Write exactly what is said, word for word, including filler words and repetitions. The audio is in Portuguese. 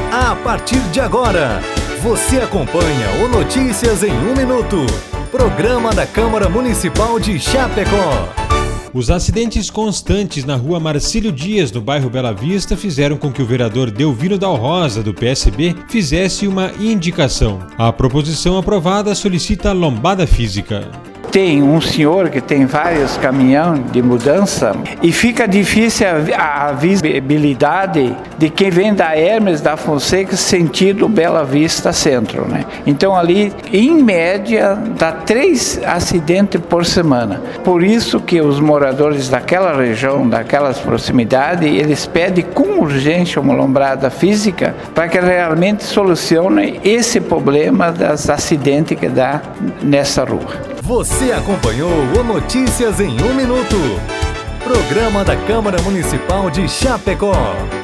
A partir de agora, você acompanha o Notícias em um Minuto, programa da Câmara Municipal de Chapecó. Os acidentes constantes na rua Marcílio Dias, no bairro Bela Vista, fizeram com que o vereador Delvino Dal Rosa, do P S B, fizesse uma indicação. A proposição aprovada solicita lombada física. Tem um senhor que tem vários caminhões de mudança e fica difícil a, a visibilidade de quem vem da Hermes da Fonseca sentido Bela Vista Centro, né? Então ali, em média, dá três acidentes por semana. Por isso que os moradores daquela região, daquelas proximidades, eles pedem com urgência uma lombada física para que realmente solucione esse problema dos acidentes que dá nessa rua. Você acompanhou o Notícias em um Minuto, programa da Câmara Municipal de Chapecó.